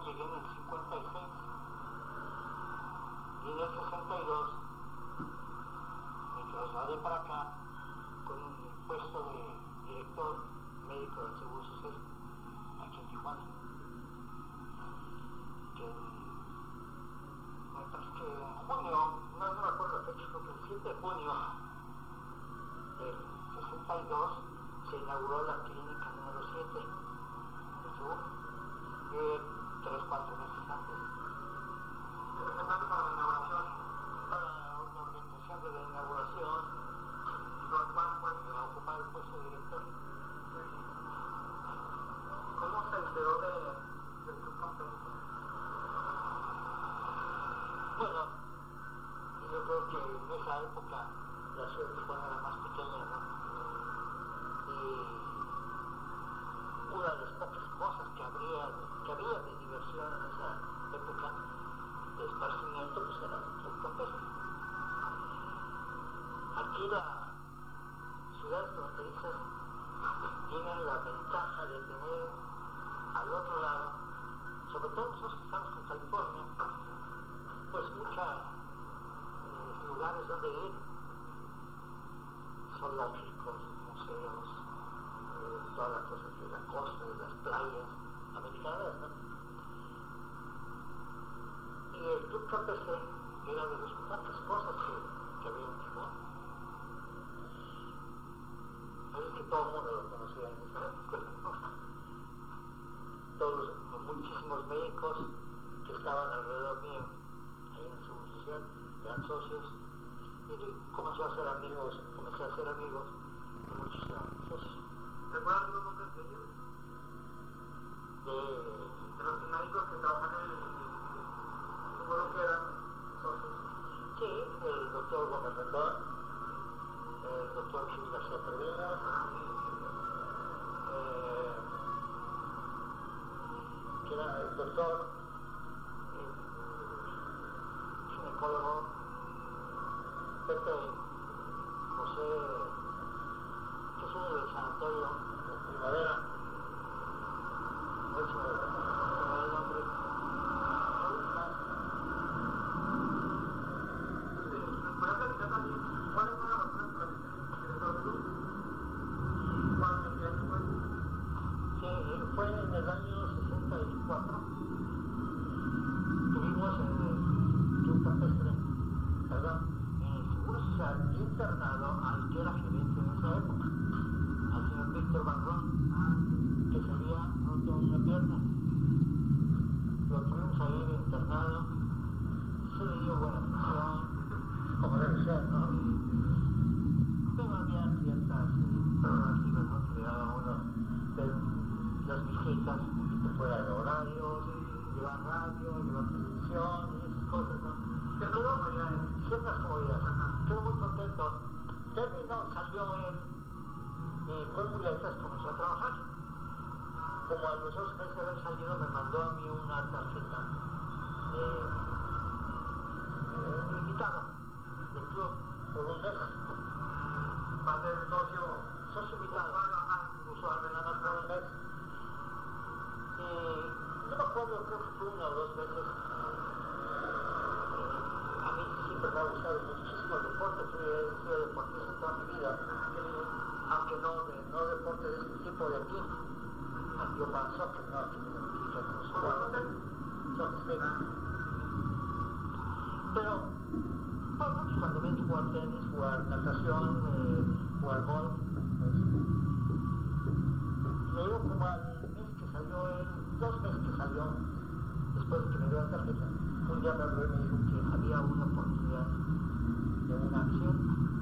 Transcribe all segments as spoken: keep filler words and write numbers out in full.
llegué en el cincuenta y seis y en el sesenta y dos me trasladé para acá con un puesto de director médico del Seguro Social aquí en Tijuana, que me parece que en junio, no, no me acuerdo la fecha, creo que el siete de junio del sesenta y dos se inauguró la clínica número siete del Seguro, eh, tres, cuatro meses antes. Representante para la inauguración, para una organización de la inauguración, lo cual fue a ocupar el puesto de director. ¿Cómo se enteró de, de tu campeonato? Bueno, yo creo que en esa época la ciudad de Tijuana era más pequeña, ¿no? Y una de las pocas cosas que habría, que había de diversión en esa época de esparcimiento, pues era el campestre. Aquí las ciudades fronterizas tienen la ventaja de tener al otro lado, sobre todo nosotros que estamos en California, pues muchos eh, lugares donde ir, zoológicos, museos, eh, todas las cosas de la costa, de las playas americanas, ¿no? Y el Club Campestre era de las pocas cosas que, que había en Tijuana. Es que todo el mundo lo conocía en esa época. Todos, muchísimos médicos que estaban alrededor mío, ahí en el Seguro Social, eran socios, y comenzó a hacer amigos, comencé a hacer amigos de muchos socios. ¿Recuerdan los nombres de ellos? De, de los médicos que trabajan en el seguro que eran socios. Sí, el doctor Gómez Rendón, el doctor Gil García Perdinas, eh, que era el doctor, el ginecólogo Pepe José Jesús del Sanatorio de Primavera, no se me da el nombre. ¿Puede platicar también cuáles fueron las cosas que le dio luz? ¿Cuándo en qué año fue? Sí, fue en el año sesenta y cuatro. Tuvimos en el Club Campestre, perdón, en el Seguro Social internado al que era gerente en esa época, al señor Víctor Barrón, que se había roto una pierna. Lo tuvimos ahí internado, se le dio buena atención, como debe ser, ¿no? Pero había ciertas prerrogativas, ¿no? Que le daba uno de las visitas un poquito fuera de horarios, llevar radio, llevar televisión y esas cosas, ¿no? Que todo, ciertas comodidades. Quedó muy contento. Terminó, salió él y fue muy lealtad, comenzó a trabajar. Como a los dos meses de haber salido me mandó a mí una tarjeta eh, eh, invitado del club por un mes. Va a ser socio, socio invitado, usuario nada más por un mes. Y no me acuerdo, creo que fue una o dos veces. A mí siempre me ha gustado muchísimo el deporte, fui, fui deportista toda mi vida, aunque no, de, no deporte de este tipo de aquí. Yo para soccer, no, aquí me identifico con los jugadores. Soccer, pero, bueno, cuando ven jugar tenis, jugar natación, eh, jugar golf, pues, luego como al mes que salió él, dos meses que salió, después de que me dio la tarjeta, un día me habló y me dijo que había una oportunidad de una acción,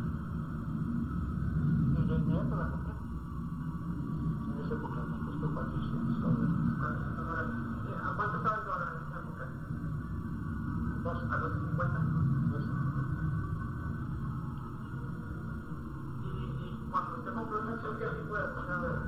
y de inmediato la compré. En esa época me costó cuatrocientos dólares. ¿A cuánto estaba el dólar en esa época? ¿Dos? ¿A los cincuenta? Dos. ¿Y cuando usted compró una acción, qué tipo de asociación era?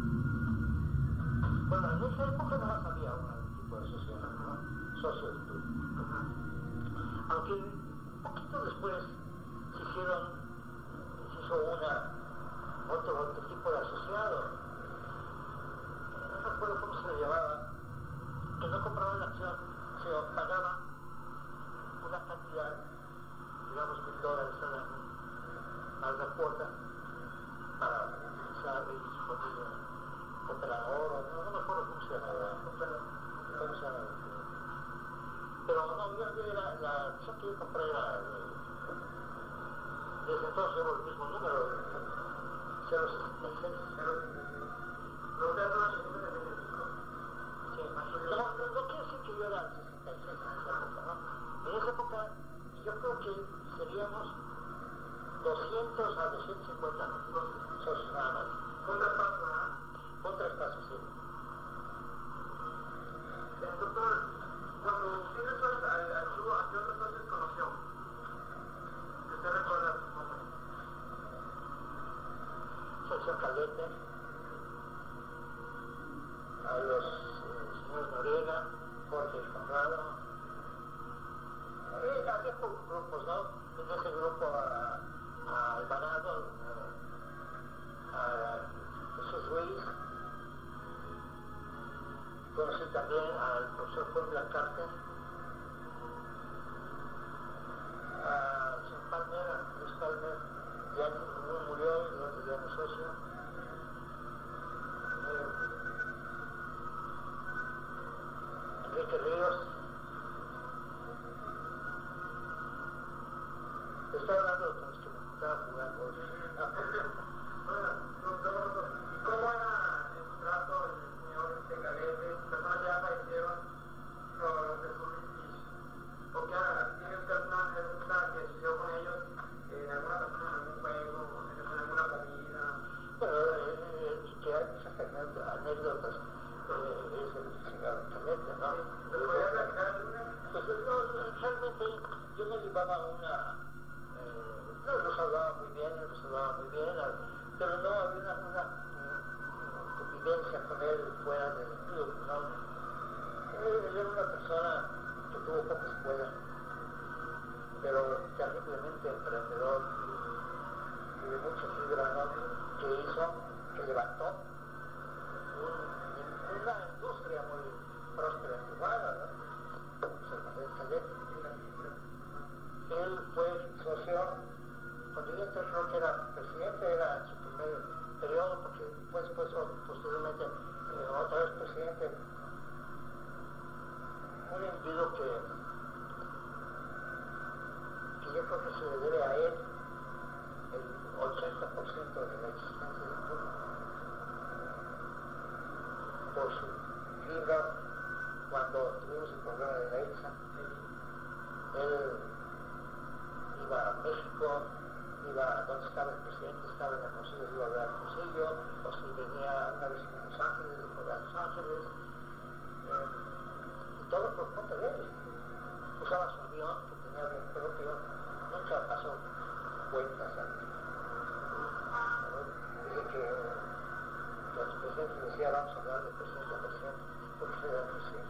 Bueno, en esa época no más había un tipo de asociación, ¿no? Socio del club. Aunque un poquito después se hicieron, se hizo una, otro, otro tipo de asociado. No recuerdo cómo se le llamaba, que no compraba la acción, se pagaba una cantidad, digamos mil dólares al año, a la cuota, para utilizar y disponible operador, no, no me acuerdo cómo se llamaba, cómo se llamaba. Pero no, yo, yo era, la acción que yo compré era, desde entonces llevo el mismo número, cero sesenta y seis. ¿Lo que hace la segunda de Sí, no, no, no quiere decir que yo era el sesenta y seis en esa época, ¿no? En esa época yo creo que seríamos doscientos a doscientos cincuenta socios nada más. Con traspaso, ¿verdad? Con traspaso, sí. Doctor, cuando usted entró al archivo, ¿a qué otros socios conoció? Que usted recuerda su nombre. Socio Calete, a los eh, señores Noriega, Jorge Conrado. Eh, había grupos, ¿no? En ese grupo a, a Alvarado, a, a Jesús Ruiz. Conocí también al profesor Juan Blancarte, a San Palmer, a Luis Palmer, ya uno murió y otro ya no socio. Eh, Enrique Ríos. Estaba hablando con los que me estaba jugando. ¿Cómo era el trato del señor Calete? Personas ya fallecieron con los de su porque tiene usted alguna anécdota que sucedió con ellos en alguna ocasión, en algún juego, en alguna comida. Bueno, eh, que hay muchas anécdotas, eh, es el señor Calete, ¿no? ¿Se podría platicar alguna? Pues no, realmente yo me llevaba una, eh, no, nos hablaba muy bien, nos hablaba muy bien, pero no había una, una, una convivencia con él fuera del club, ¿no? Él era una persona que tuvo poca escuela, pero terriblemente emprendedor y de mucha fibra, ¿no? Que hizo, que levantó un, una industria muy próspera en Tijuana, ¿no? Él fue socio, cuando yo entré creo que era presidente, era en su primer periodo, porque después, pues, posteriormente, eh, otra vez presidente. Un individuo que, que yo creo que se le debe a él el ochenta por ciento de la existencia del club, por su fibra. Cuando tuvimos el problema de la ITSA, él iba a México, iba a donde estaba el presidente, estaba en Hermosillo, iba a ver a Hermosillo, o si venía una vez a Los Ángeles, iba a ver a Los Ángeles, eh, y todo por cuenta de él. Usaba su avión, que tenía avión propio, nunca pasó cuentas a mí. Dice que los presidentes decían, vamos a hablar de presidente a presidente, porque era presidente.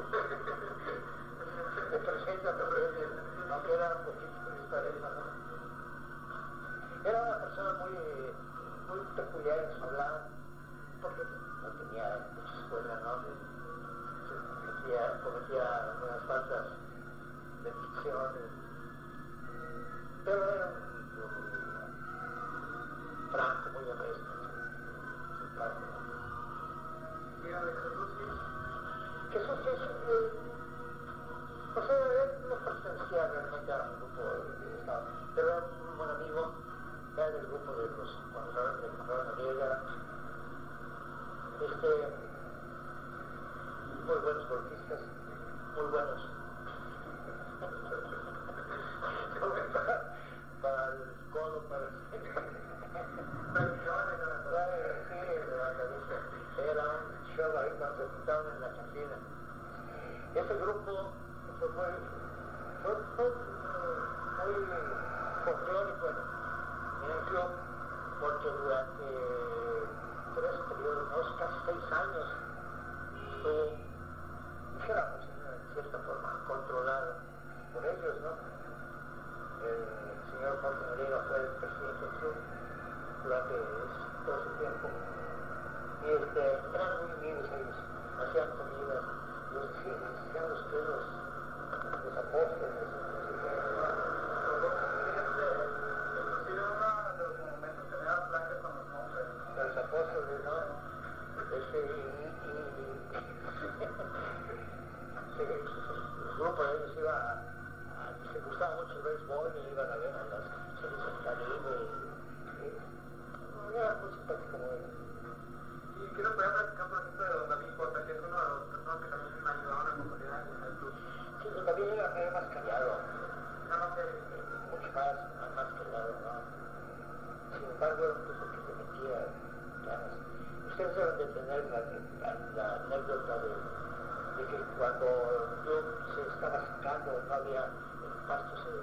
De presidente a presidente, aunque era un poquito diferente, ¿no? Era una persona muy, muy peculiar en su hablar, porque no tenía mucha escuela, ¿no? Cometía, cometía algunas faltas de dicción, pero era un tipo muy franco, muy honesto, simpático. ¿Y a Jesús sí? Jesús sí, eh, pues él no pertenecía realmente a un grupo de Estado, pero era un buen amigo. Era del grupo de los Conrado de Conrado Noriega, este, muy buenos golpistas, muy buenos para el codo, para el sí, era un show ahí cuando se juntaban en la cantina. Ese grupo fue muy, fue, fue, muy folclórico en el club, porque durante tres periodos, no, casi seis años, estuvo, dijéramos, en cierta forma, controlado por ellos, ¿no? El señor Jorge Noriega fue el presidente del club durante todo ese tiempo, y este, eran muy unidos ellos, hacían comidas, los decían, de béisbol y iban a ver a las series del Caribe. Era muy simpático, muy bien. Y quiero poder platicar, por ejemplo, de don David Porta, que es uno de los personas que también me ayudaron a consolidar el club. Sí, don David era, era más callado. Nada más que... Mucho más, más callado, ¿no? Sin embargo, era un tipo que se metía ganas. Ustedes deben de tener la, la, la anécdota de, de que cuando el club se estaba secando, no había el pasto, se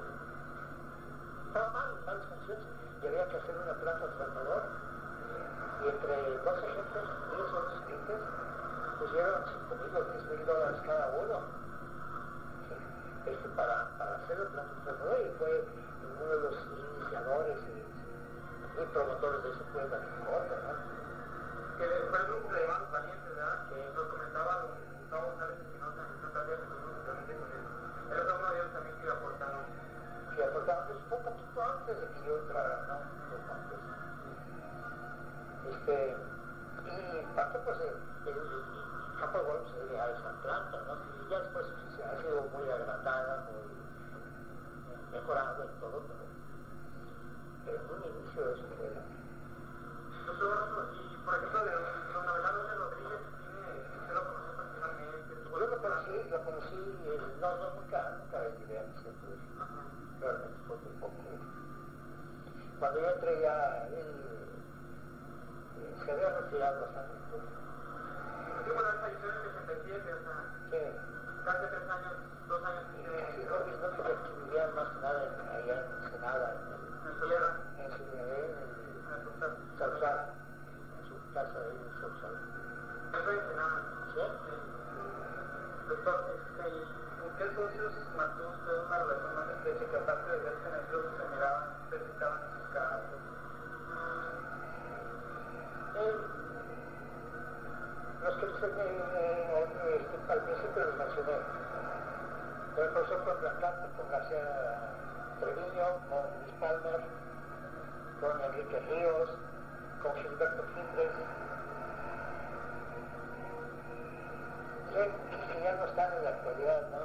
estaba mal, malas condiciones, y había que hacer una planta transformadora. Y entre dos ejemplos, diez o doce clientes, pusieron cinco mil o diez mil dólares cada uno. ¿Sí? Este, para, para hacer el planta transformadora, y fue uno de los iniciadores y, y promotores de eso fue David Porta, ¿no? Que fue el grupo de Hermanos Valientes, ¿verdad? Que nos comentaba don Gustavo González Espinosa en una tarde que tuvimos justamente con él. Él fue uno de ellos también que aportaron. Que aportaron, pues fue un poquito antes de que yo entrara, ¿no? Un poco antes. Este, y parte pues el, el, el campo de golf se debe a esa planta, ¿no? Y ya después pues, se ha sido muy agrandada, muy mejorada y todo, pero, pero en un inicio eso fue la... Doctor, y por ejemplo, de don Abelardo de Rodríguez, tiene, usted lo conoce personalmente. Yo lo conocí, lo conocí, eh, no, no, nunca, nunca le llegué a mi centro, realmente fue muy poco. Cuando yo entré ya, él eh, se había retirado bastante. Sí, bueno, él falleció en el sesenta y siete, o sea, Sí. casi tres años, dos años y medio. Sí, no, no sabía que vivían más que nada en- allá en Ensenada, en el, En Solera, en su, en el en el Sultán. Sausal, en su casa ahí en Sausal. Yo soy de nada. ¿Sí? Doctor, este, ¿con qué socios mantuvo usted una relación más estrecha que aparte de verse en el club se miraban, se visitaban en sus casas? Eh, los que les, eh, eh, este, al principio les mencioné, con el profesor Contracante, con García Treviño, con Luis Palmer, con Enrique Ríos, con Gilberto Quintes, que ya no están en la actualidad, ¿no?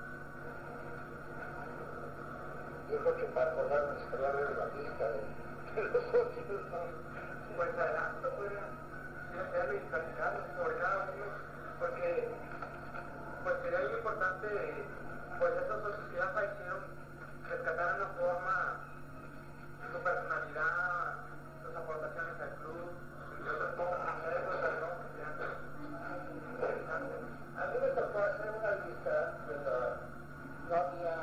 Yo creo que para acordar me gustaría ver la lista de, de los socios, ¿no? Pues adelante, pues, ya y platicarnos sobre cada uno, porque pues sería muy importante, pues esos socios que ya fallecieron, rescatar de una forma su personalidad, sus aportaciones al club, y otras cosas, anécdotas, ¿no? Interesantes. A mí me tocó hacer una lista de la no había,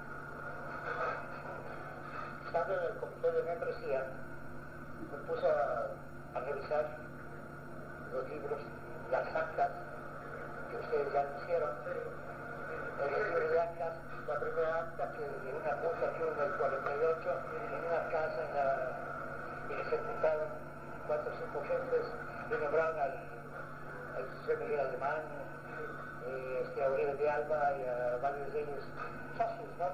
estando en el comité de membresía, me puse a, a revisar los libros, las actas que ustedes ya hicieron. El libro de actas, la primera acta que de una junta que hubo en el cuarenta y ocho, en una casa en la, y que se juntaron cuatro o cinco gentes y nombraron al, al José Miguel Alemán, eh, este, a Uribe de Alba y a varios de ellos socios, ¿no?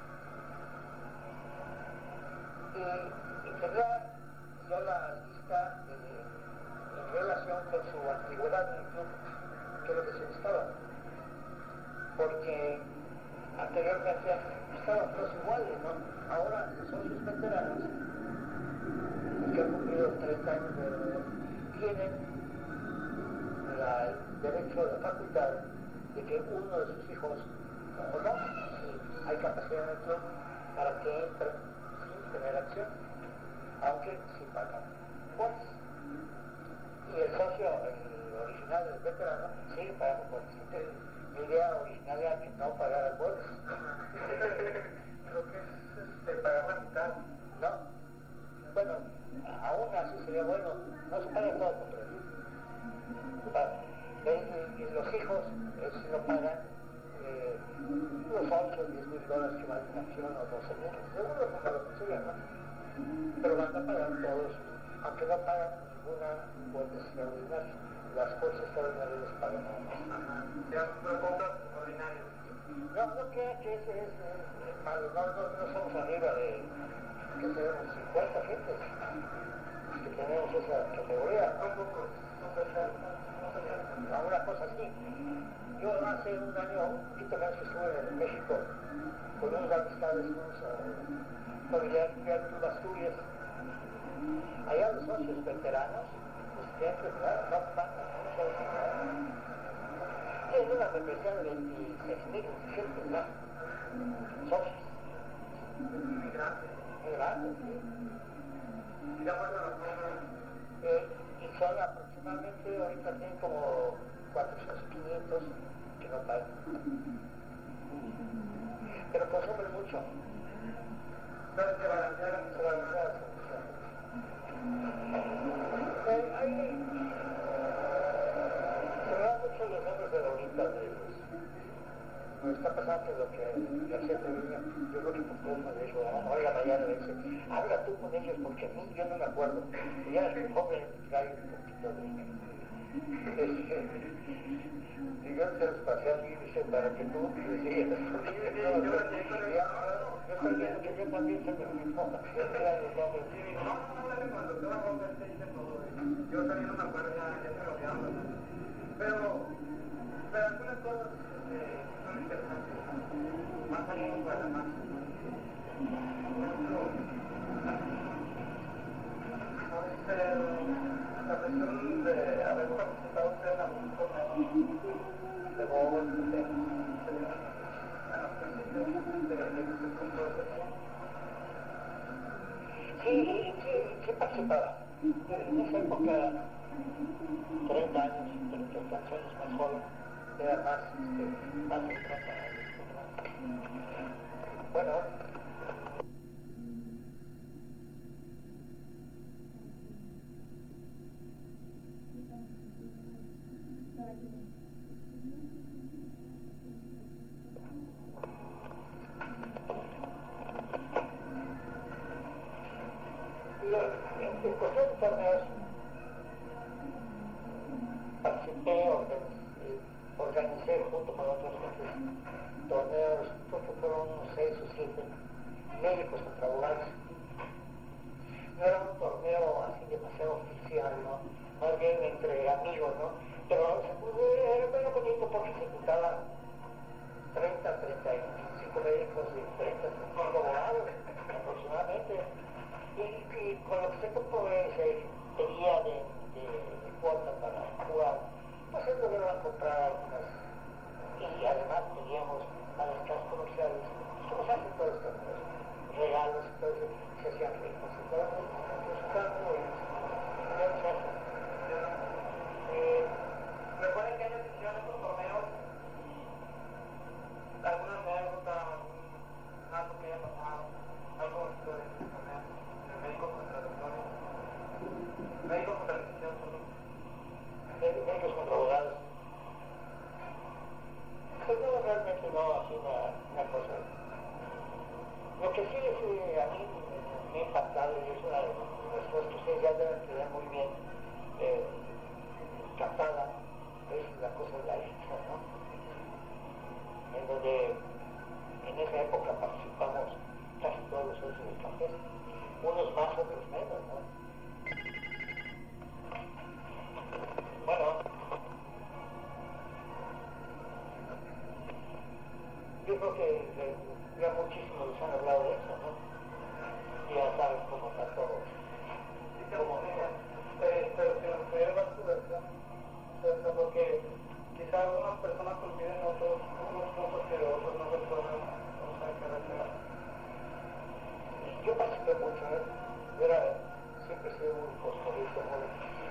Y, y tenía yo la lista eh, en relación con su antigüedad en el club, que es lo que se necesitaba. Porque anteriormente estaban todos iguales, ¿no? Ahora los socios veteranos, que han cumplido treinta años de edad, tienen la, el derecho, la facultad de que uno de sus hijos, o no, si hay capacidad en el club, para que entre sin tener acción, aunque sí pagan cuotas. Y el socio, el original, el veterano, sigue pagando cuotas. Mi idea original era que no pagara cuotas. Creo que es este, pagar la mitad. No. Bueno, aún así sería bueno, no se paga todo completo. Los hijos, eh, si no pagan, eh, unos ocho o diez mil dólares que vale una acción o doce mil, seguro como lo consigan, ¿no? Pero van a pagar todos, aunque no pagan ninguna cuota extraordinaria. Las cuotas extraordinarias les pagan nada más. Ya son cuotas ordinarias. No, no crea que ese es, es, es malo, no, no, no somos arriba de, que tenemos cincuenta gentes, que tenemos esa categoría. Son pocos. A una cosa así. Yo además hace un año, un poquito más, estuve en México con unos amistades, unos uh, familiares que han ido a Asturias. Allá los socios veteranos, los clientes, no, no pagan, no sabes nada. Tienen una membresía de veintiséis mil, veintisiete, ¿no? Socios. Muy grande. Muy grande, sí. Y de acuerdo a los números. Eh, y son aproximadamente, ahorita tienen como cuatrocientos, quinientos que no pagan. Pero consumen mucho. Pero se balancearon. Se balancean. Eh, hay, se me dan mucho los nombres de ahorita de ellos. Me está pasando lo que la gente venía, yo creo que por culpa de ellos, ¿no? Hoy la mañana me dice, habla tú con ellos porque a mí yo no me acuerdo. Y ya es un joven, trae un poquito de... Digo, se los pasé a mí, dice, para que tú me sigas. Yo estoy viendo que yo también se me olvidó. Yo traigo los nombres. No, no, no, no, cuando toda Roca te dice todo. Yo también no me acuerdo, ya, ya se lo olvidaba. Pero, pero algunas cosas eh, son interesantes. Más allá para más. Por ejemplo, la presión de haber participado usted en algún torneo de bolos, de tenis, a los principios de la computación. Sí, sí, sí participaba. En esa época, treinta años, treinta y tantos años más joven, era más, este, más entrada. Bueno, en cuestión de torneos, participé, organizé, organicé junto con otros gentes torneos, creo que fueron unos seis o siete, médicos contra abogados. No era un torneo así demasiado oficial, ¿no? Más bien entre amigos, ¿no? Pero era muy bonito porque se juntaban treinta, treinta y cinco médicos y treinta, treinta y cinco abogados aproximadamente. Y, y con lo que se, se pedía de, de, de cuota para jugar, pues se lograron comprar algunas. Y además teníamos a las casas comerciales, como se hacen todos estos regalos, entonces se hacían ricos y todo eso. Entonces, estaban muy buenos. Ya se hacen. Eh, ¿Recuerdan que años hicieron estos torneos? ¿Alguna anécdota, algo que haya pasado? Algo de estos torneos. Médicos contra doctores. Médicos contra decisión solo. Médicos contra abogados. Pues no, realmente no, así una, una cosa. Lo que sí es, eh, a mí me ha impactado y es una de las cosas que ustedes ya deben tener muy bien eh, captada, es la cosa de la isla, ¿no? En donde en esa época participamos casi todos los socios de cafés, unos más, otros menos, ¿no? Bueno, yo creo que eh, ya muchísimos les han hablado de eso, ¿no? Ya saben cómo está todo. Como eh, pero si nos puede dar su versión, porque quizá algunas personas olviden otros, unos puntos que otros no recuerdan, no saben qué recuerdan. Yo participé mucho, ¿eh? Yo era, siempre he sido muy cosmovista, muy...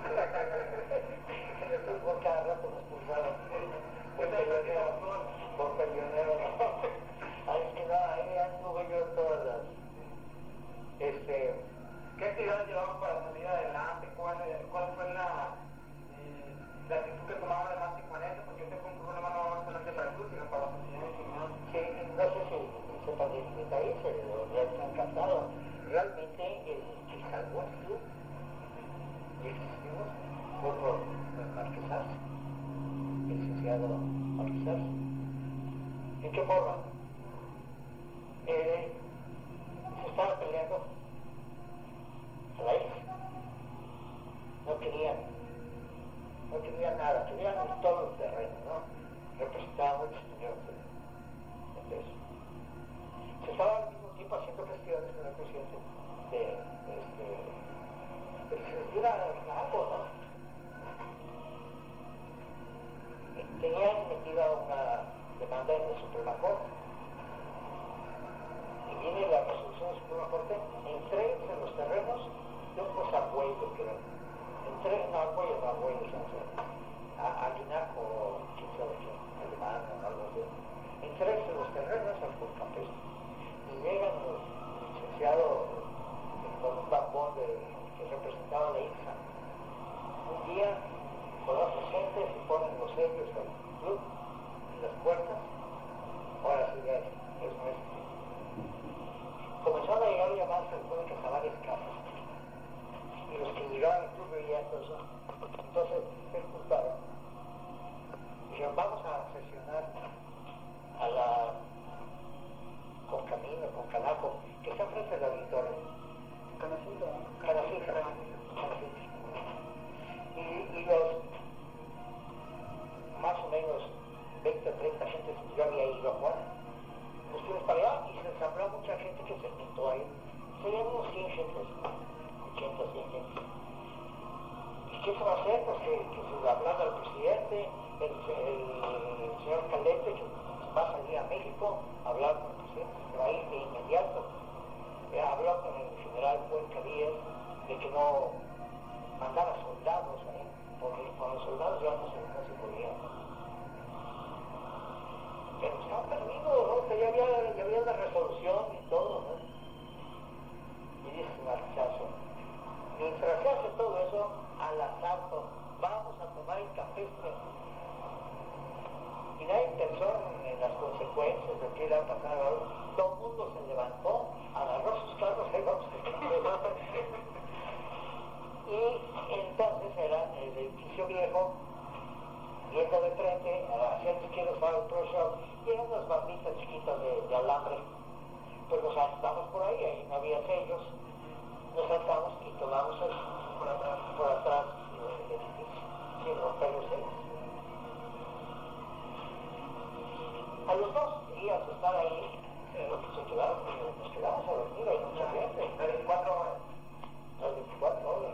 En el fútbol cada rato me expulsaron. Por peleonero, por peleonero, ¿no? Ahí sí, no, ahí anduve yo todas las... Este... ¿Qué actividades llevaban para salir adelante? ¿Cuál, cuál fue la, eh, la actitud que tomaban además con eso? Porque este fue un problema no solamente para el club, sino para la sociedad en general. Sí, no sé si sepan de mi país, pero ya está encantado. Realmente, el que salvó el club, y existimos, fue por Marquesas, el licenciado Marquesas. ¿En qué forma? Eh, se estaba peleando a la isla. No querían, no querían nada, querían todo el terreno, ¿no? Representábamos metida una demanda en la Suprema Corte. Y viene la resolución de la Suprema Corte, entréguense los terrenos de un posabuelo, que era. Entreguen a Argüello, no Argüello, a, a Linaco, quién sabe qué, alemán o algo así. Entréguense los terrenos al campestre. Y llegan los licenciados con un bambón de, que representaba la I N S A. Un día, con los agentes, se ponen los sellos al club en las puertas. Ahora sí, ya es, es nuestro. Comenzaron a llegar llamadas telefónicas a varias casas. Y los que llegaban al club veían eso. Entonces, se juntaron. Dijeron, vamos a sesionar a la con Camino, con Canaco, que está frente al auditorio. Canacita. Canacita. Canacita. Y, y los más o menos veinte o treinta gente que yo había ido a Juan, nos fuimos para allá y se ensambló mucha gente que se pintó ahí. Serían unos cien gentes, ochenta, cien gente. ¿Y qué se va a hacer? Pues que, que se va a hablar al presidente, el, el, el señor Calente, que va a salir a México a hablar con el presidente, se va a ir de inmediato. Eh, habló con el general Cuenca Díaz de que no mandara soldados ahí, porque con los soldados ya no se, no se podía. Pero estaba perdido, ¿no? Que ya había, ya había una resolución y todo, ¿no? Y dice Marchazo, mientras se hace todo eso, al asalto, vamos a tomar el campestre. Y nadie pensó en las consecuencias de que iba a pasar ahora. Todo el mundo se levantó, agarró sus carros y vamos a Y entonces era el edificio viejo, viendo de frente, hacia el izquierdo estaba el Pro Shop, y eran unas barritas chiquitas de, de alambre. Pues nos saltamos por ahí, ahí no había sellos, nos saltamos y tomamos el, por atrás, por atrás el edificio, sin romper los sellos. A los dos días de estar ahí, eh, se quedaron, nos quedamos a dormir, hay mucha gente. veinticuatro horas. Las veinticuatro horas.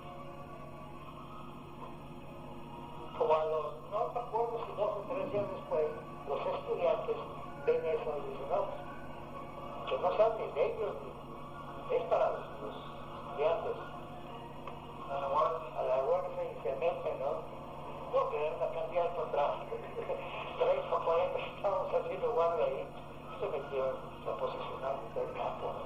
Como a los, no me acuerdo si dos o tres días después, los estudiantes ven eso y dicen, no, que no sean ni de ellos, es para los, los estudiantes. A la guardia, a la guardia y se meten, ¿no? No, que era una cantidad de tráfico. treinta o cuarenta estábamos haciendo guardia ahí, se metieron a posicionar en todo el campo, ¿no?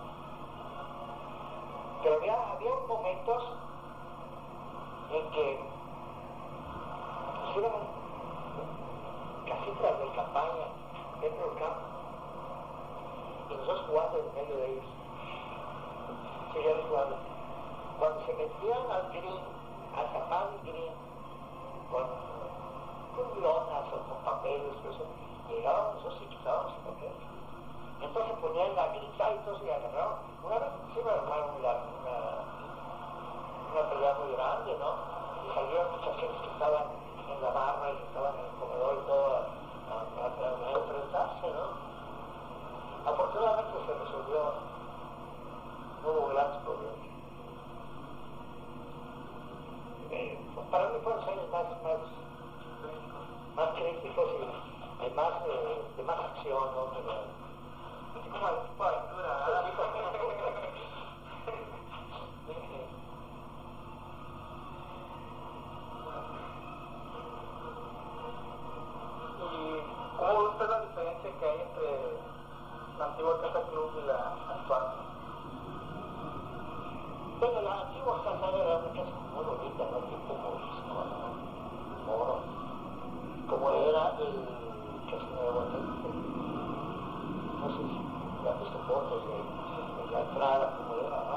Pero había, había momentos en que hicieron casitas de campaña dentro del campo y nosotros jugando en medio de ellos. Seguían jugando. Cuando se metían al green, a tapar el green, con, con lonas o con papeles, eso, llegábamos nosotros y quitábamos el papel. Entonces ponían la grita y todo se agarraron. Una vez se me armaron una, una, una pelea muy grande, ¿no? Y salieron muchas gentes que estaban en la barra y que estaban en el comedor y todo a, a, a, a enfrentarse, ¿no? Afortunadamente se resolvió, no hubo grandes problemas. Eh, para mí fueron los años más, más, más críticos y de más, eh, de más acción, ¿no? Pero, como el tipo de aventura, ¿verdad? ¿Y cómo ve usted la diferencia que hay entre la antigua Casa Club y la actual? Bueno, la antigua casa era una casa muy bonita, ¿no? Tipo morisco, ¿no? Moro. Como era el casino de Guadalupe. No sé si ya han visto fotos de, de la entrada, como era, ¿no?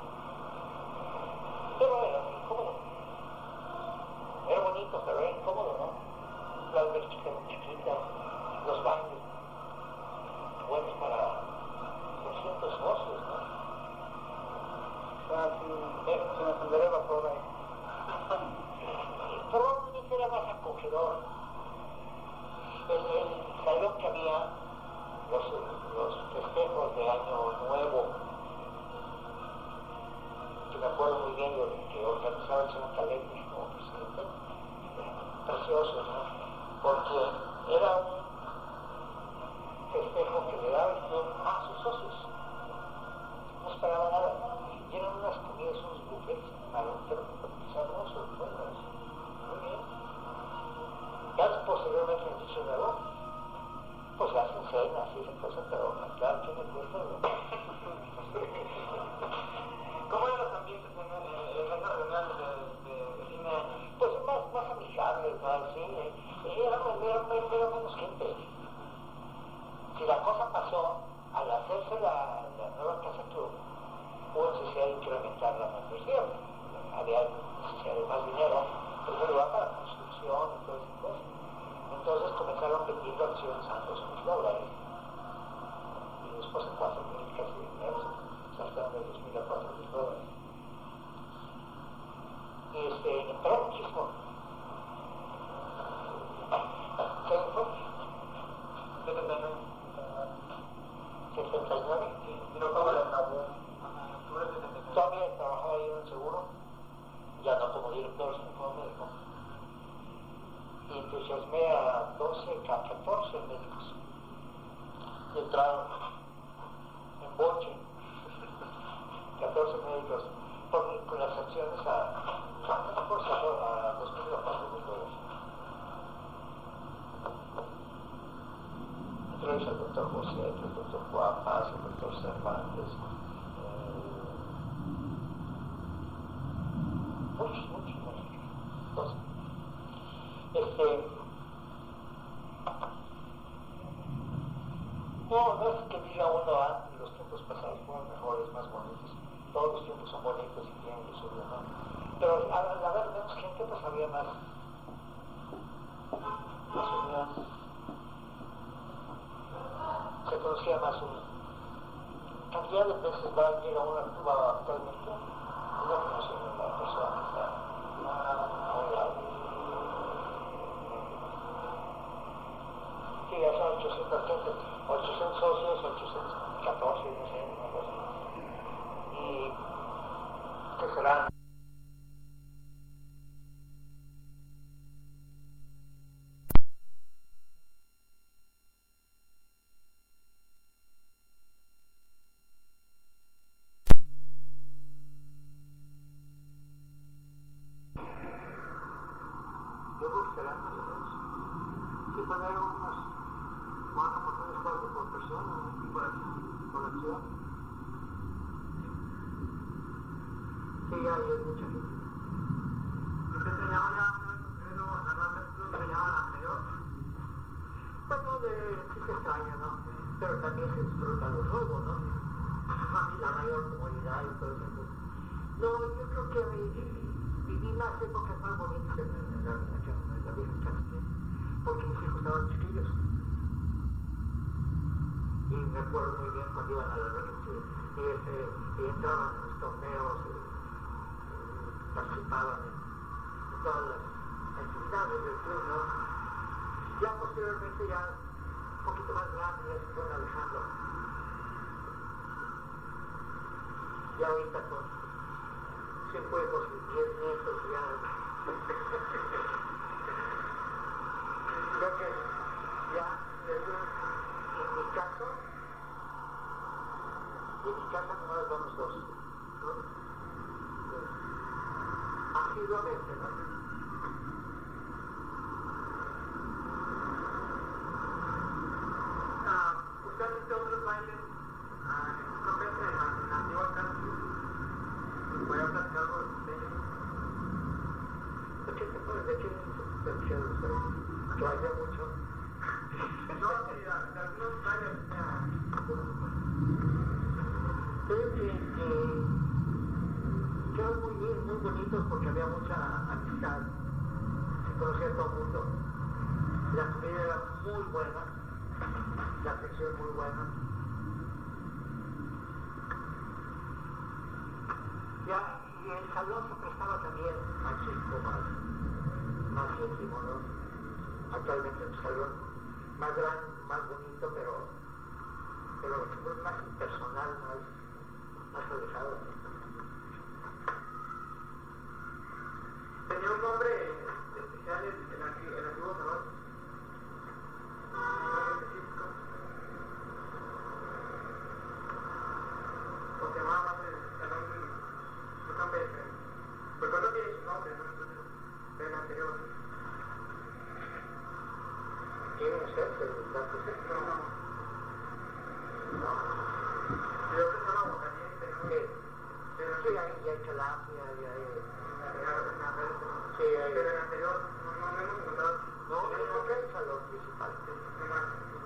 Pero era muy incómodo. Era bonito, pero era incómodo, ¿no? La alberquita muy chiquita, los baños buenos para doscientos socios, ¿no? Ah, sí, eh, se me encenderá el vapor ahí. Probablemente era más acogedor. El, el salón que había, los, los festejos de Año Nuevo, Era un festejo que le daba el club a sus socios. No esperaba nada. Y eran unas comidas, unos buffets sabrosos, buenos. Muy bien. Ya posteriormente en el dicho nuevo, pues hacen cenas y esas cosas, pero claro, ¿qué me cuesta? ¿Cómo eran los ambientes en, en, en esas reuniones de, de, de fin de año? Pues más, más amigables, más, sí. Era, era, era menos gente. Si la cosa pasó, al hacerse la, la nueva casa club, hubo necesidad de incrementar la membresía. Había necesidad de más dinero, pero lugar para construcción y todas esas cosas. Entonces comenzaron vendiendo acciones a dos mil dólares. Y después en cuatro mil casi dinero, saltaron de dos mil a cuatro mil dólares. Y este, entró muchísimo. ¿Qué fue? setenta y nueve. setenta y nueve. Y no como la acabó. Todavía trabajaba yo en el seguro, ya no como director, sino como médico. Y entusiasmé a doce, a catorce médicos. Y entraron en boche, catorce médicos, por, con las acciones a, ¿cuánto por ciento? A dos mil o cuatro mil dólares. Entró el doctor José, el doctor Juan Paz, el doctor Cervantes. Muchos, muchos, muchos. Entonces, este, no, no es que diga uno, ah, los tiempos pasados fueron mejores, más bonitos. Todos los tiempos son bonitos y tienen lo suyo, ¿no? Pero al haber menos gente, pues había más, más unión. Se conocía más uno. Cantidad de veces va a llegar a una Cuba actualmente. No conocí a una persona que está a un lado. Sí, ya son ochocientos gente, ochocientos socios, ochocientos catorce, no sé, una cosa. Y que serán. Poner unos cuatro por tres cuartos por persona por, por acción. Sí, hay mucha gente. ¿Usted se llama ya Alfredo Hernández? ¿Usted se llama la anterior? Bueno, de, sí se extraña, ¿no? Pero también se disfruta los juegos, ¿no? La mayor comodidad y todo eso. No, yo creo que viví, viví más épocas más bonitas en, en la, en la vieja Chasquilla, porque mis hijos estaban chiquillos. Y me acuerdo muy bien cuando iban a la regencia y, este, y entraban en los torneos, y, y participaban en, en todas las actividades del club, ¿no? Ya posteriormente, ya un poquito más grande, ya se fueron alejando. Ya ahorita con cinco hijos y diez nietos, ya. Creo que ya, en mi caso, en mi casa nomás vamos dos, ¿no? Asiduamente, ¿no? Ah, ¿usted ha visto otros bailes ah, en en la, en la antigua casa? ¿Voy a platicar algo de ellos? ¿De qué te puedes decir? ¿De qué te vaya mucho? No, sí, de algunos bailes. Creo que, que quedaron muy bien, muy bonitos porque había mucha amistad, se conocía a todo el mundo, la comida era muy buena, la atención muy buena. Ya, y el salón se prestaba también más chico, más, más íntimo, ¿no? Actualmente el salón más grande, más bonito, pero, pero es más impersonal, más, más alejado. ¿Tenía un nombre especial el, el, el antiguo salón? conocerse, el dato sexo. No, no. No. Yo que son aguacalientes, ¿no? Sí. Pero Sí, ahí ya hay tilapia, ya hay... Sí, hay... Pero en el anterior no, no, no hemos encontrado. No, no, no, que es el salón principal. No más.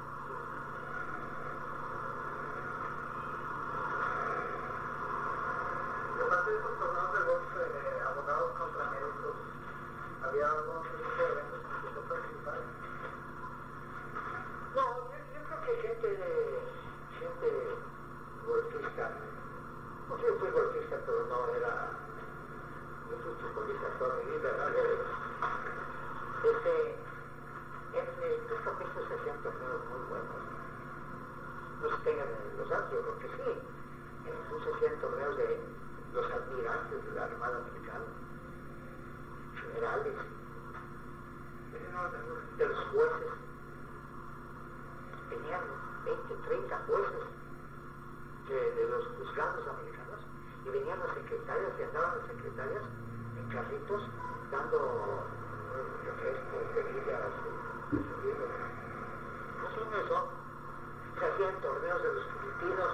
Y aparte de esos torneos de box, eh, abogados contra médicos, había algunos eventos en que no participaron. No, yo, yo creo que gente de... gente golfista. Porque yo fui golfista, pero no era... Yo fui futbolista toda mi vida, ¿no? Este... Entre estos campestres se hacían torneos muy buenos. No se tengan en los años, porque sí. Incluso se hacían torneos de los almirantes de la Armada Americana, generales, de los jueces. Tenían veinte, treinta jueces de, de los juzgados americanos y venían las secretarias y andaban las secretarias en carritos dando refrescos, bebidas, bebidas. No son eso. Se hacían torneos de los filipinos,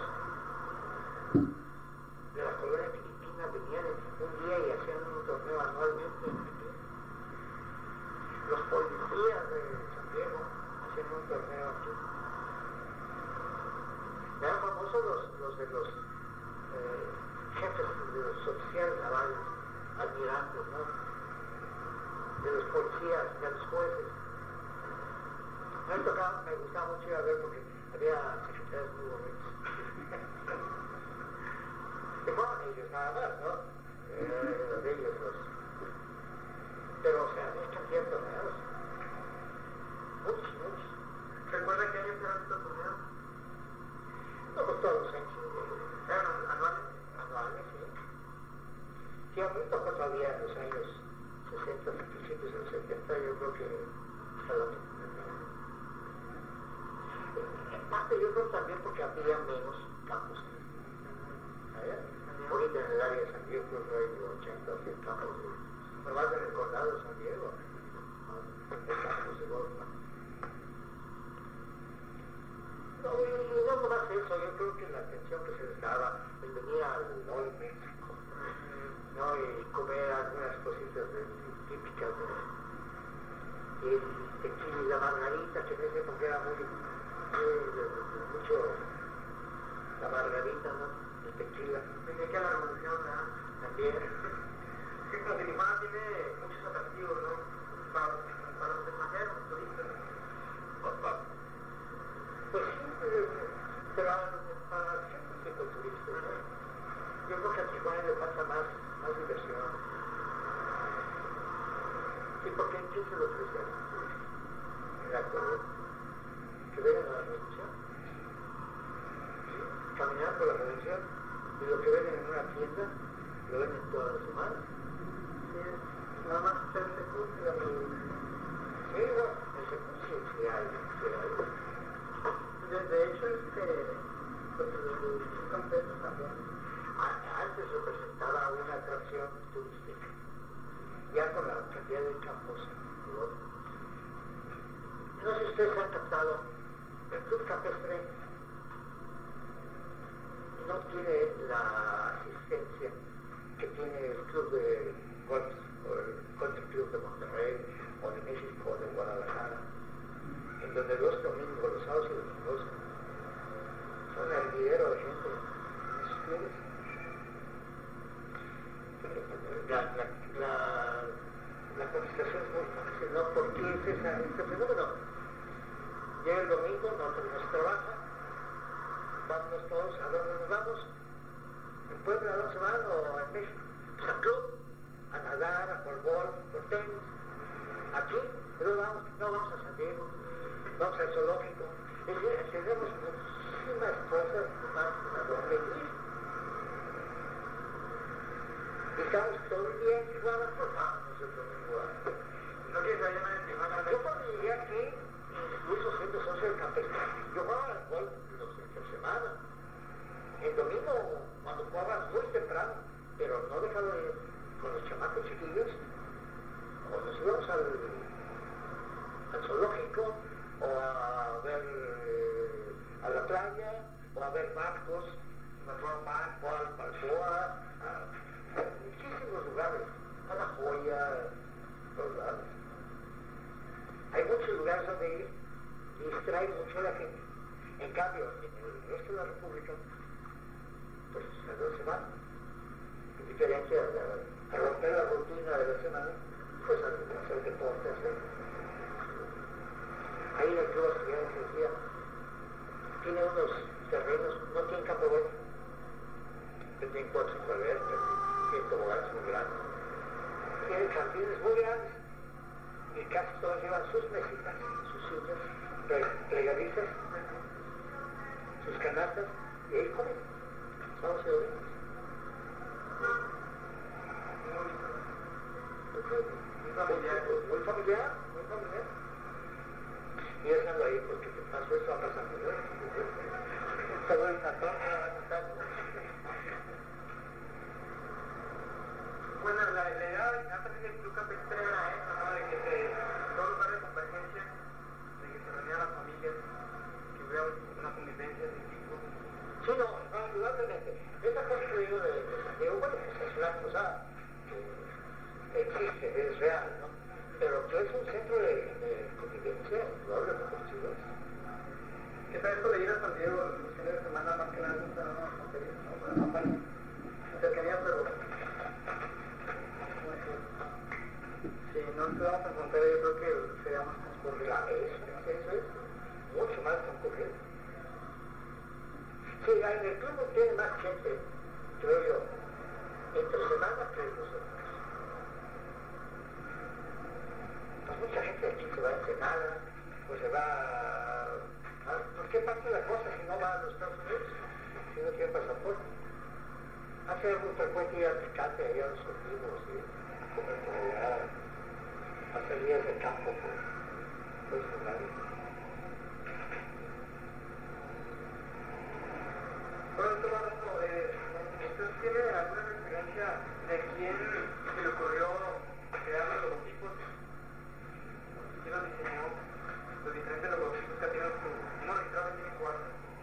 de la colonia filipina, venían un día y hacían un torneo anualmente. Los policías de San Diego hacían un torneo aquí. Eran famosos los, los de los eh, jefes de los oficiales navales, almirantes, ¿no? De los policías, de los jueces. Me tocaba, me gustaba mucho ir a ver porque había secretarios muy bonitos. Que fueron ellos nada más, ¿no? Eh, de ellos los. Pero, o sea, estos cien torneos. Muchos, muchos. ¿Recuerda que años eran estos torneos? No, pues todos los años. ¿Eran anuales? Anuales, sí. Sí, a mí tocó todavía en los años sesenta, principios de los setenta, yo creo que hasta la misma. En parte yo creo también porque había menos campos. ¿Sabes? Ahorita en el área de San Diego creo que hay ochenta o cien campos. Pero más en el condado de San Diego, hay campos de golf. No, y no nomás eso, yo creo que la atención que se les daba, el venir al Old México, ¿no? Y comer algunas cositas de, típicas de, el tequila y la margarita, que en ese época era muy, muy de, de, mucho la margarita, ¿no? El tequila. Tenía que la revolución, ¿verdad? También. Sí, como que Tijuana tiene muchos atractivos, ¿no? Para, para los extranjeros, los turistas. Pues sí, pero para siempre tipo turistas, ¿no? Yo creo que a Tijuana le pasa más, más diversión. Sí, porque ¿qué se lo ofrece? En la actualidad. Que vengan a la revolución. Caminar por la revolución y lo que venden en una tienda lo venden todas las semanas. Sí, nada más hacer ese curso y la revolución. Sí, bueno, ese curso sí hay, sí hay. De, de hecho, este, pues los campestres también. Antes representaba una atracción turística, ya con la cantidad de campos. No sé si ustedes han captado, el club campestre no tiene la asistencia que tiene el club de golf o el Country Club de Monterrey o de México o de Guadalajara, en donde los domingos, los sábados y domingos son el hervidero de gente en sus clubes. La, la, la, la contestación es muy fácil, ¿no? ¿Por qué es esa, este fenómeno? Llega el domingo, no tenemos trabajo, vamos todos, ¿a dónde nos vamos? ¿En Puebla, a dónde se van? ¿O en México? Pues al club, a nadar, a jugar golf, por tenis. Aquí, pero vamos, no vamos a San Diego, vamos al zoológico. Es decir, tenemos muchísimas cosas más a donde ir. Y estamos todo el día en Tijuana, pues vamos el domingo. No quieres vayan a Tijuana. Yo cuando llegué aquí, incluso siendo socio del campestre, yo jugaba al golf los fines de semana. El domingo, cuando jugaba muy temprano, pero no dejaba de ir con los chamacos chiquillos, o nos íbamos al, al zoológico, o a ver eh, a la playa, o a ver barcos, o al Balboa, a muchísimos lugares, a La Joya, todos lados. Hay muchos lugares donde ir y distrae mucho a la gente. En cambio, en el resto de la República, pues no se van. En diferencia a, a romper la rutina de la semana, pues a hacer deporte, hacer. Ahí en el Club Asturiano que decía, tiene unos terrenos, no tiene campo de golf, pero tiene cuatro sin albercas, tiene toboganes muy grandes, tiene jardines muy grandes, y casi todos llevan sus mesitas, sus sillas, plegadizas, sus canastas, y ahí comen, sábados y domingos. Muy familiar, muy familiar, muy familiar. Y déjalo ahí porque te pasó eso a pasar por él. Todo el cartón me va a contar. Bueno, la, la idea original también del Club Campestre era eso, ¿no? De que se, todo lugar de convergencia, de que se reunieran las familias, que hubiera una convivencia de tipo. Sí, no, no, indudablemente. Esta cosa que digo de, de Santiago, bueno, pues es una cosa que existe, es real, ¿no? Pero que es un centro de, de convivencia, indudablemente, chicos. ¿Qué tal esto de ir a San Diego los fines de semana más que nada? No sé, no, no, no, no, no, no, cercanía, pero si no estuviéramos en frontera, yo creo que sería más concurrido. Claro, eso, eso es mucho más concurrido. Sí, en el club tiene más gente, creo yo, entre semanas que nosotros. Pues mucha gente aquí se va a Ensenada, pues se va a... ¿Por qué parte la cosa si no va a los Estados Unidos? Si no tiene pasaporte. Hace muy frecuente ir al Tecate, allá a los Olivos, y comer por allá, hacer días de campo por los lugares. Bueno, esto va a eh, ¿usted tiene alguna referencia de quién se le ocurrió crear los logotipos? ¿Quién los diseñó? Los diferentes logotipos que ha tenido su... No, registrado tiene cuatro.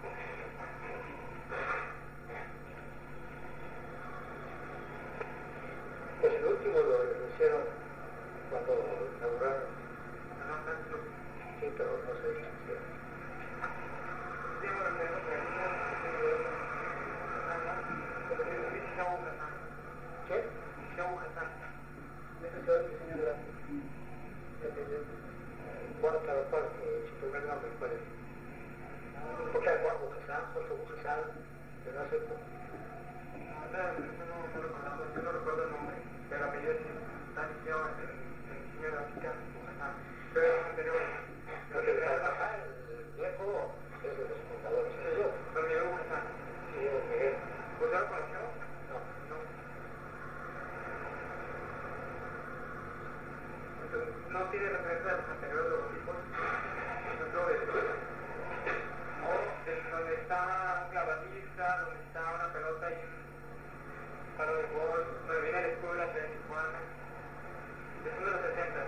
Pues el último lo, lo hicieron cuando inauguraron. No, no, no, no. Sí, pero no sé si hicieron. Sí, bueno, tenemos referencias. ¿Qué? Show Hassan. Ese es el diseño gráfico. Bueno, cada parte, su primer nombre, ¿cuál es? Porque hay Juan Bujasán, Jorge Bujasán, que no sé cómo. Yo no recuerdo el nombre, pero el apellido está iniciado en el diseño gráfico Bujasán. Pero es anterior. Porque el viejo es de los fundadores. Don Miguel Bujasán. Sí, Don Miguel. ¿Usted lo conoció? No. No. Entonces, no tiene referencia a los anteriores logotipos. Por ejemplo, de, o de donde está un clavadista, donde está una pelota y un palo de golf, donde viene el escudo de la ciudad de Tijuana. Es uno de los sesenta.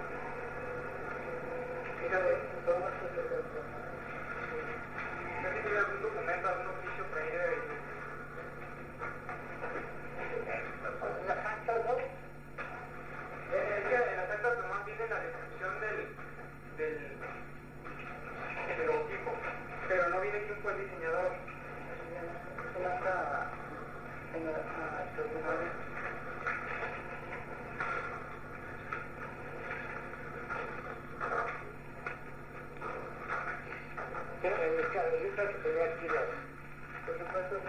Fíjate, son los sesenta. No sé si tiene algún documento, algún oficio para ir de... Las actas, ¿no? Es que en las actas nomás viene la descripción del, del, del logotipo, pero no viene quién fue el diseñador. Es una acta extraordinaria. Sí, en mis carreritas que tenía aquí las... Por supuesto,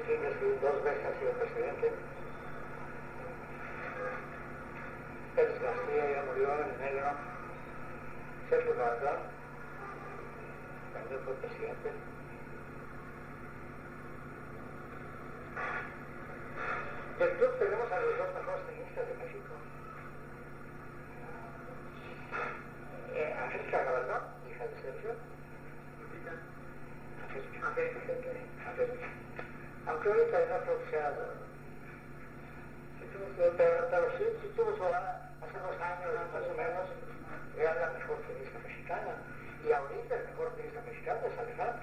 siempre ha sido, dos veces ha sido presidente. Pérez García ya murió en negro. Sergio Vargas también fue presidente. Del club tenemos a los dos mejores tenistas de México. Eh, Angélica Galardón, hija de Sergio. Aunque ahorita no creo que sea, pero, pero sí, sí tuvo su hace dos años más o menos, era la mejor tenista mexicana, y ahorita el mejor tenista mexicano es Alejandro.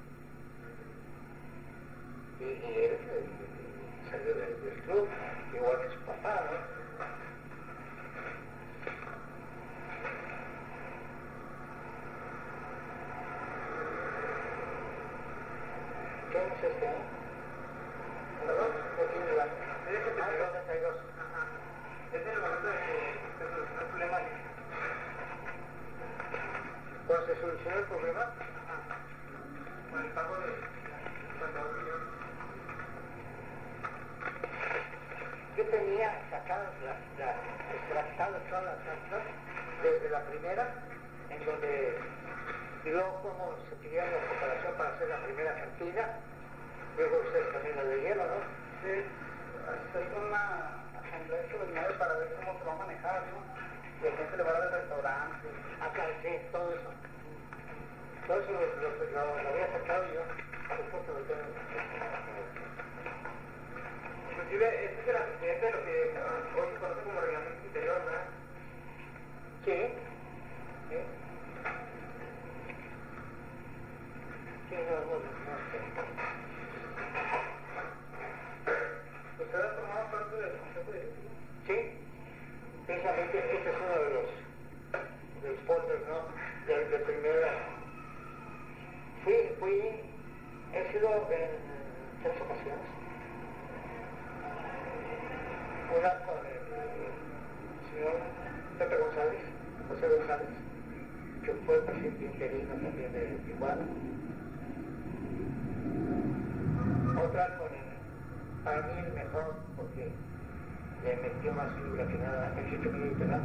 Y, y él eh, salió del, del club, igual que su papá, ¿no? ¿Qué año es este año? ¿Perdón? ¿No tiene la... Ah, setenta y dos. Ajá. Es en el momento de que se solucionó el problema. ¿Cuándo se solucionó el problema? Ajá. Con el pago de cincuenta y dos millones. Yo tenía sacadas las, las extractadas todas las actas desde la primera, en donde y luego como se pidieron la cooperación para hacer la primera cantina. Luego ustedes también la leyeron, ¿no? Sí, hacer una asamblea extraordinaria para ver cómo se va a manejar, ¿no? Y la gente le va a dar el restaurante. Acá, sí, todo eso. Todo eso lo, lo, lo, lo había sacado yo. Después te lo tengo. Inclusive, este es el antecedente de lo que hoy se conoce como reglamento interior, ¿verdad? Sí. Sí. Sí, no, no, no sé. ¿Usted ha formado parte del consejo directivo? Sí, precisamente este es uno de los, de los folders, ¿no? De, de primera. Fui, fui, he sido en tres ocasiones. Una con el señor Pepe González, José González, que fue el presidente interino también de Tijuana. Otra con el, para mí el mejor, porque le metió más fibra que nada, el Chicho Miguel Terán.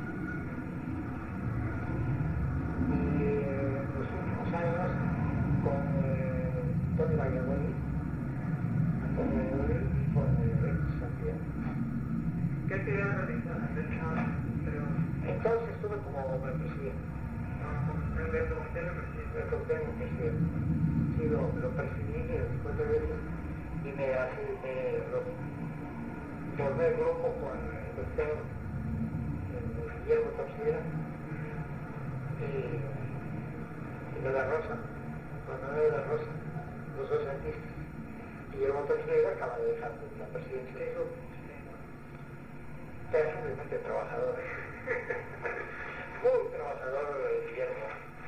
Y eh, los últimos años con eh, Tony Valladolid, Antonio Valladolid y con eh, Santiago. ¿Qué actividades realizan? Entonces estuve como presidente. ¿El comité de presidente? El comité de presidente. Sí, lo, lo presidí después de veces y me hace, me lo formé el grupo con el doctor Guillermo Tapsira y, y de la Rosa, con Manuel de la Rosa, los dos artistas. Guillermo Tapsira acaba de dejar la presidencia del grupo. Terriblemente trabajador. Muy trabajador Guillermo.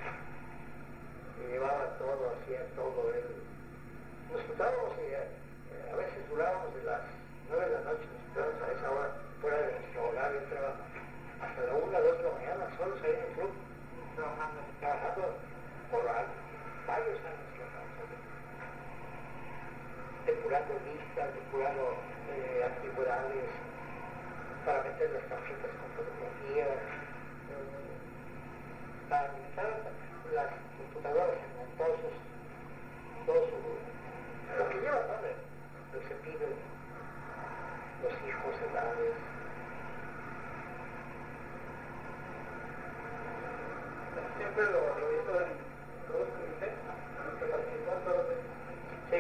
Y llevaba todo, hacía todo él. Nos juntábamos y eh, a veces durábamos de las nueve de la noche, nos juntábamos a esa hora fuera de nuestro horario de trabajo, hasta la una, dos de la mañana, solos ahí en el club, trabajando, trabajando por varios años trabajando. Depurando listas, depurando eh, antigüedades, para meter las tarjetas con fotografía, eh, para administrar las computadoras en todos sus, todo su, lo que lleva, ¿no? Lo que se pide, los hijos, edades. Siempre lo, lo hizo en todos los comités, ¿no? Que participó en todos los. Sí.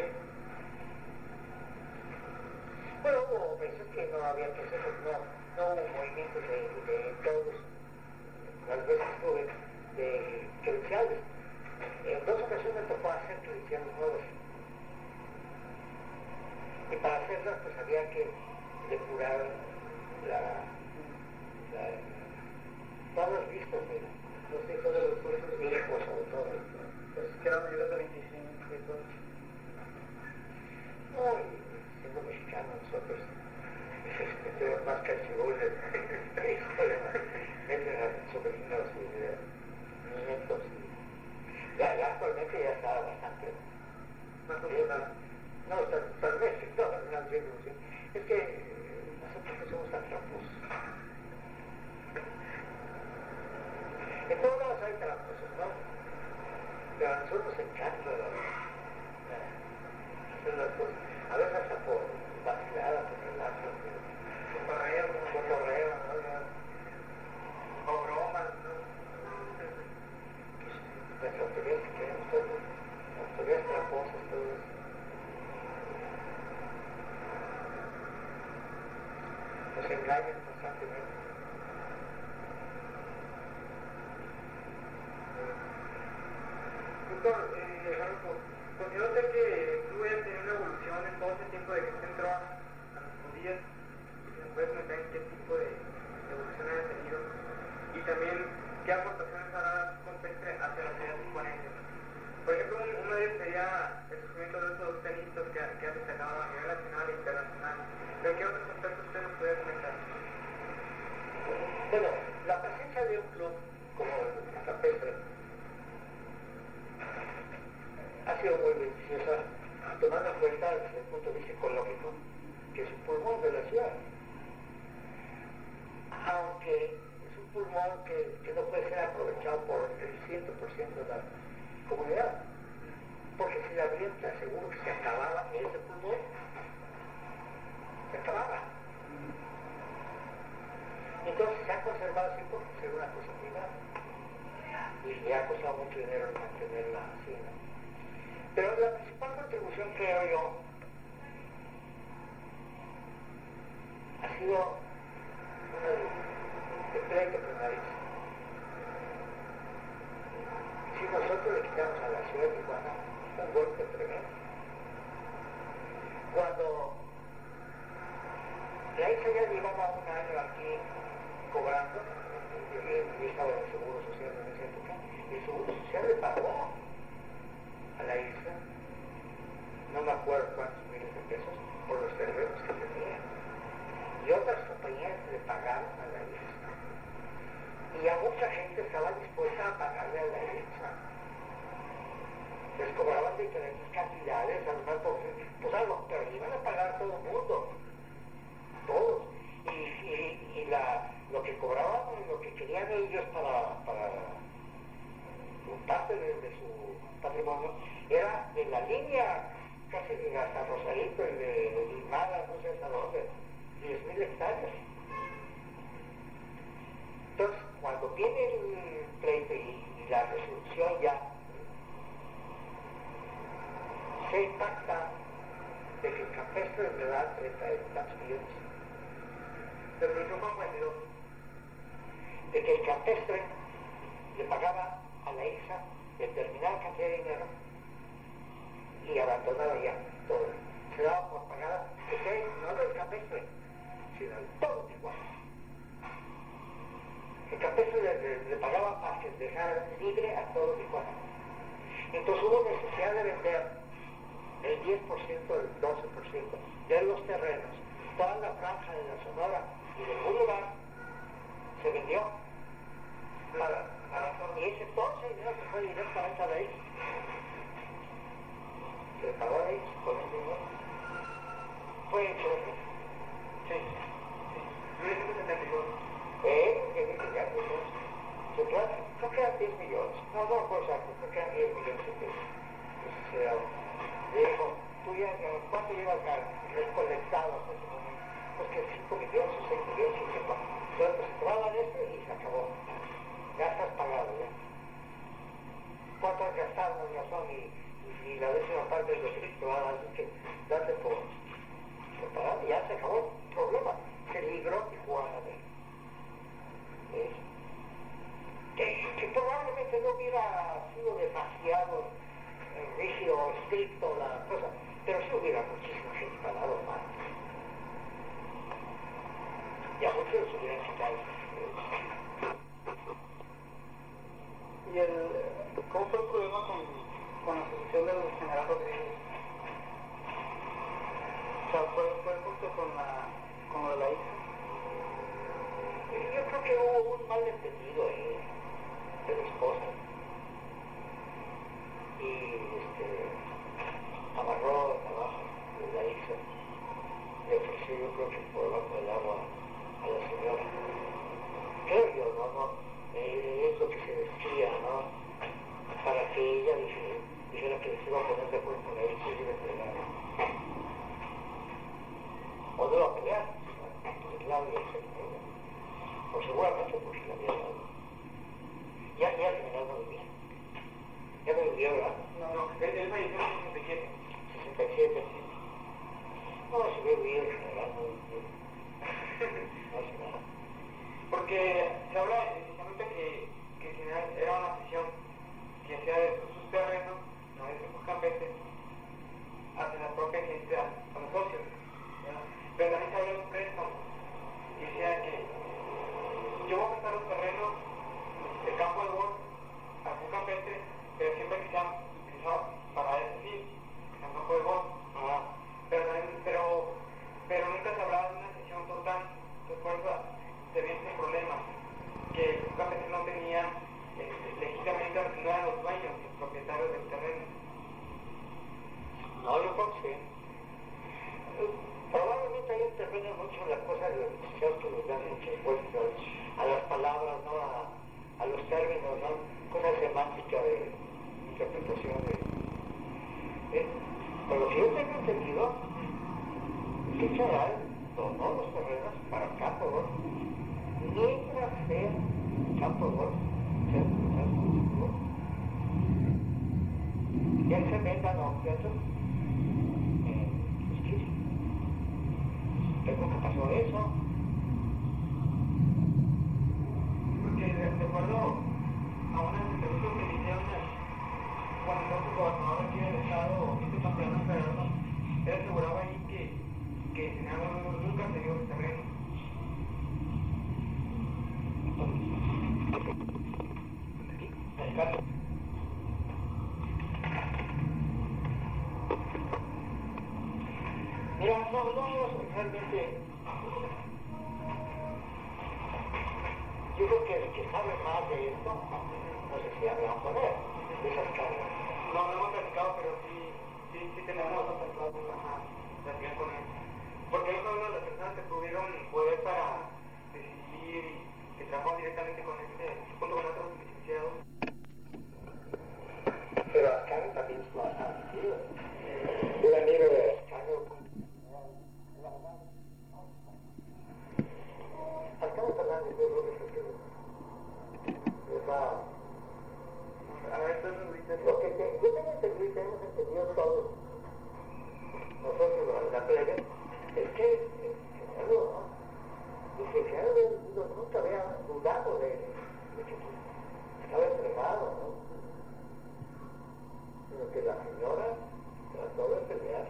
Bueno, hubo veces que no había que hacer, no, no hubo movimientos de, de todos, las veces tuve de credenciales. En dos ocasiones me tocó hacer credenciales nuevas. Y para hacerlas pues había que depurar la, la todos los vistos, mira, los hijos de los cursos de hijos sobre todo. Pues que eran mayores de veinticinco y todo. No, y siendo mexicano nosotros, este, más cachirules, meten a sobrinos y nietos. Y ya, ya actualmente ya estaba bastante más popular. no, tal, tal vez, no, la revolución, es que nosotros no somos tan tramposos. En todos lados hay tramposos, ¿no? Pero a nosotros nos encanta la, la, hacer las cosas, a veces hasta por vacilada, por relajo, por correo, por correo, ¿no? O bromas, ¿no? Las autoridades que queremos todos, autoridades tramposas, todo eso. Nos engañan constantemente. Doctor, eh, Alonso, considero usted que el club haya tenido una evolución en todo ese tiempo de que usted entró a, a los judías, y si nos puede comentar en qué tipo de, de evolución haya tenido, y también qué aportaciones hará Campestre hacia la sociedad tijuanense. Por ejemplo, un, uno de ellos sería el surgimiento de estos tenistas que, que ha destacado a nivel nacional e internacional. ¿Pero qué otros aspectos usted nos puede comentar? Bueno, la presencia de un club como el Campestre ha sido muy beneficiosa, tomando en cuenta desde el punto de vista ecológico, que es un pulmón de la ciudad. Aunque es un pulmón que, que no puede ser aprovechado por el cien por ciento de la comunidad, porque si la abrían, te aseguro que se acababa ese pulmón, se acababa. Entonces se ha conservado así por ser una cosa privada, y le ha costado mucho dinero mantenerla así, ¿no? Pero la principal contribución, creo yo, ha sido una de pleito primario. Si nosotros le quitamos a la ciudad de Tijuana un golpe tremendo. Cuando la hija ya llevaba un año aquí cobrando, yo estaba en el Seguro Social en esa época, el Seguro Social le pagó a la isla, no me acuerdo cuántos miles de pesos, por los terrenos que tenía. Y otras compañías le pagaron a la isla. Y a mucha gente estaba dispuesta a pagarle a la isla. Les cobraban diferentes cantidades, además, pues algo, pero iban a pagar todo el mundo. Todos. Y, y, y la, lo que cobraban, lo que querían ellos para, para parte de, de su patrimonio, era de la línea casi de hasta Rosarito y de Limada, no sé hasta dónde, diez mil hectáreas. Entonces, cuando viene el pleito y, y la resolución ya, se pacta de que el Campestre le da treinta y tantos millones. Pero no me acuerdo de que el Campestre le pagaba a la hija determinada cantidad de dinero y abandonaba ya todo. Se daba por pagada, que no del Campestre, sino de todo Tijuana. El Campestre le, le, le pagaba para que dejara libre a todo Tijuana. Entonces hubo necesidad de vender el diez por ciento, el doce por ciento de los terrenos, toda la franja de la Sonora y del Boulevard se vendió para, para y ese todo ese dinero se fue directamente a la isla. Se pagó a la isla con el dinero. Fue hecho, ¿no? Sí. mil novecientos setenta y dos. Eh, que dice ya, pues, se trata, creo que eran diez millones, no, no, cosa, creo que eran diez millones de pesos. Entonces, se daba. Le dijo, tú ya, ¿cuánto llevas recolectado hasta ese momento? Pues que cinco millones o seis millones, no sé cuánto. Entonces, pues, traban esto y se acabó. Ya estás pagado, ya. ¿Cuánto has gastado en razón? Y, y, y la décima parte de lo que te va a dar, así que date por, por pagado. Ya se acabó el problema. Se libró Tijuana de ¿Eh? que, que probablemente no hubiera sido demasiado eh, rígido o estricto la cosa, pero sí hubiera muchísima gente pagado mal. Y a muchos les hubieran quitado. ¿Y el, cómo fue el problema con, con la asociación del general Rodríguez? O sea, ¿fue, fue justo con, la, con lo de la hija? Yo creo que hubo un malentendido ahí de la esposa. Y este, amarró el trabajo. No, no, él, él falleció en sesenta y siete. sesenta y siete, sí. No, se ve bien, general, muy bien. No sé nada. Porque se habla inicialmente que, que el general era una sesión que hacía de sus terrenos, no de sus campeses, hacia la propia gente, a, a los socios. ¿Verdad? Pero también se habla de un préstamo. Y decía que yo voy a prestar los terrenos, el campo de golf, a un campestre, pero siempre que sean utilizados para ese fin, que sean campo de golf. Ah. Pero, pero, pero nunca se hablaba de una sesión total. Entonces, por eso se ve este problema, que un campestre no tenía este, legítimamente, no eran los dueños, los propietarios del terreno. No, yo creo que sí. Probablemente ahí interviene mucho la cosa de los licenciados que les dan mucha fuerza a las palabras, ¿no? A, a los términos, ¿no? Cosas semánticas de interpretación de... ¿eh? Pero lo que yo tengo entendido es que Charal donó los terrenos para campo de golf, mientras sea campo de golf, sea campo de golf. Y él se meta, ¿no? ¿Cierto? Creo que pasó eso. Porque de acuerdo a unas entrevistas que le hicieron cuando el gobernador aquí del estado, este campeón federal, él aseguraba ahí que, que el senador nunca se dio el terreno. Aquí, mira, no, no, realmente, yo creo que el que sabe más de esto, no sé si hablamos con él, de esas cargas. No, no hemos platicado, pero sí, sí, sí tenemos platicado platicar con él. Porque él fue una de las personas que tuvieron poder para decidir y que trabajó directamente con este, junto con otros licenciados. Pero Ascanio también es más antiguo. Un amigo de Ascanio. Ascanio Fernández, yo creo que es el que les va. A ver, entonces, Lo que te, yo tengo entendido, tenemos entendido todos, nosotros la plebe, es que el general, ¿no? Es que el general nunca había dudado de, de que estaba entregado, ¿no? Sino que la señora trató de pelear.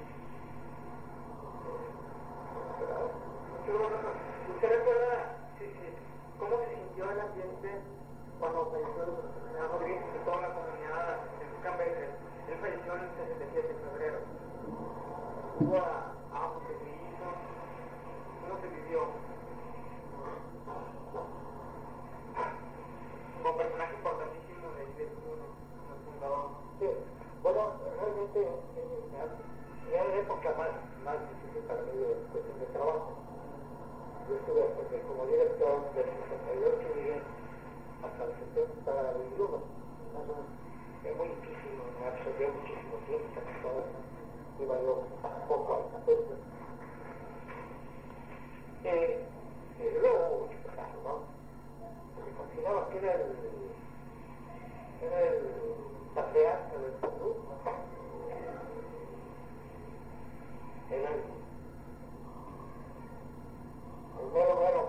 ¿Usted recuerda sí, sí, cómo se sintió el ambiente cuando falleció el general Rodríguez y toda la comunidad en su campeche? Él falleció en el sesenta y siete de febrero. Hubo algo que se hizo, ¿cómo se vivió? Como personaje importantísimo de I D F uno, el fundador. Sí, bueno, realmente eh, era la época más, más difícil para mí de cuestión de trabajo. Yo estuve porque como director del sesenta y dos que llegué hasta el setenta y uno, más o menos, es muy difícil, me absorbió muchísimo tiempo, casi todo, iba yo poco al catorce. Eh, eh, luego hubo mucho trabajo, ¿no? Porque consideraba que era el, era el patriarca del Perú, ¿no? Era el el mero mero.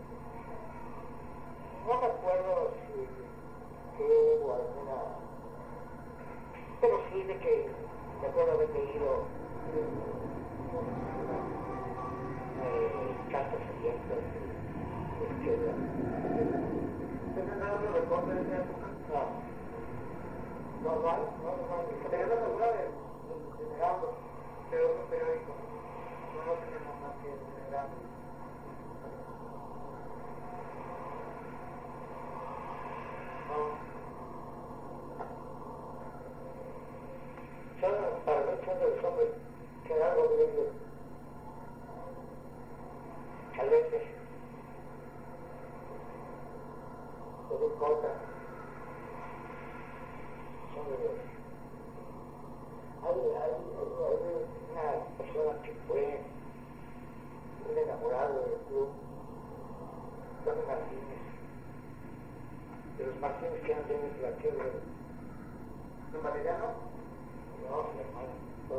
No me acuerdo si que hubo alguna, pero sí de que me acuerdo haber leído eh, cartas abiertas de izquierda. ¿Ustedes han dado recorte de esa época? No, no, no, no, no, no. Tenía la figura de Generando, de otro periódico. No lo tenemos más que Generando. Son, para mí son de los hombres que dan algo de ellos. A veces, se les corta. Son de los... Hay, hay, hay, hay una persona que fue un enamorado del club, Tony Martínez, de los Martínez que eran de la tierra. ¿Tu material no? No, mi hermano, todo.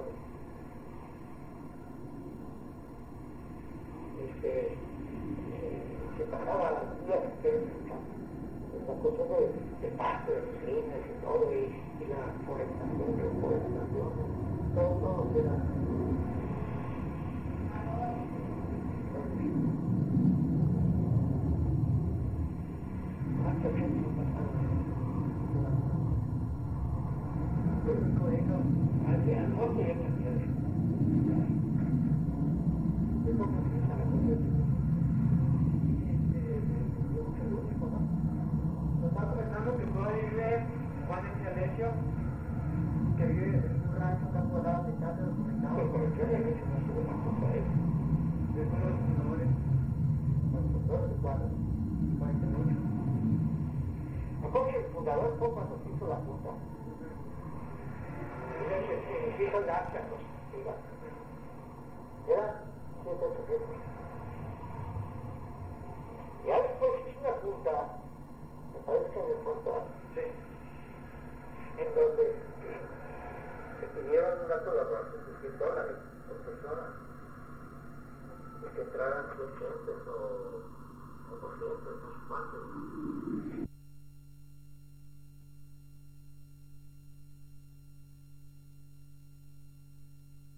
Este, eh, se pasaba días enteros en el campo. La cosa de, de pasto, de los líneas y todo, y, y la forestación, reforestación, todo, todo era. ¿Cuánta gente pasaba? Lo único de ellos, al día no podía cambiar eso. Es porque se usa la cosa de estaba pensando que puedo vive Juan Excelesio, que vive en un rancho temporada de casa documentado. Pero por el que le hecho no sube una cosa de eso. Es uno de los fundadores, constructores de cuadros, cuarenta y ocho. Me acuerdo que el fundador fue cuando se hizo la junta. Y le hizo el acta, pues, iba. Era ciento ochocientos. Y ya después hizo una junta. Me parece que en el punto sí. En donde se pidieron una colaboración de cien dólares por persona y que entraran cien gentes o, o doscientos, no sé cuántos.